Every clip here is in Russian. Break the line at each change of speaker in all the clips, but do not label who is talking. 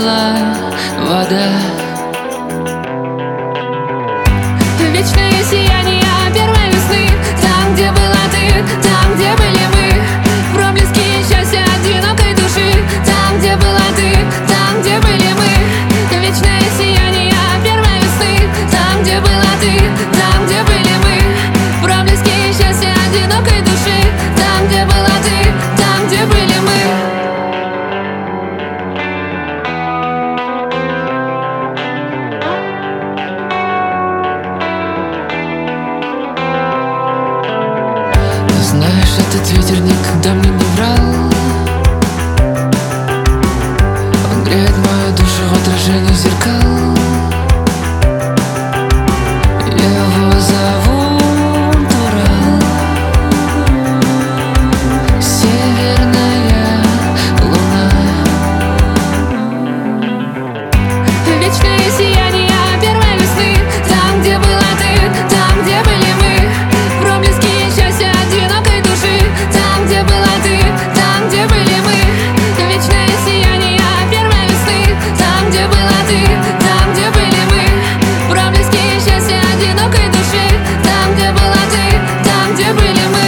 замерзла вода.
Вечное сияние первой весны, там, где была ты, там, где были мы. Проблески счастья одинокой души, там, где была ты, там, где были мы. Вечное сияние первой весны, там, где была ты, там, где были мы. Проблески счастья одинокой души, там, где была ты, там, где были мы.
Знаешь, этот ветер никогда мне не врал. Он греет мою душу в отражении зеркал. Его зовут Урал. Северная луна.
Вечное сияние первой весны, там, где была ты, там, где были мы. Проблески счастья одинокой души, там, где была ты, там, где были мы. Вечное сияние первой весны, там, где была ты, там, где были мы. Проблески счастья одинокой души, там, где была ты, там, где были мы.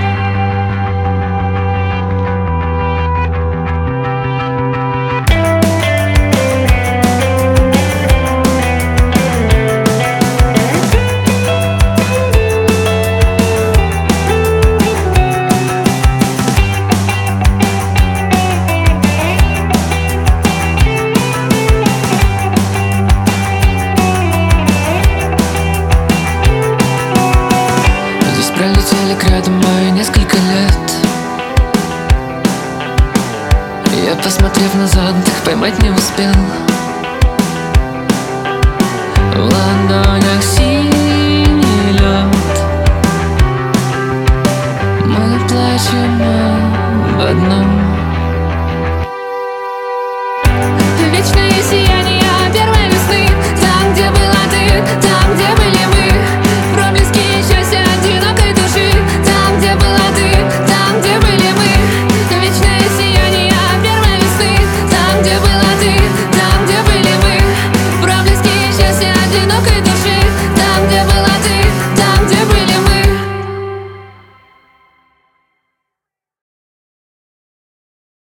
Пролетели к ряду мои несколько лет. Я, посмотрев назад, их поймать не успел.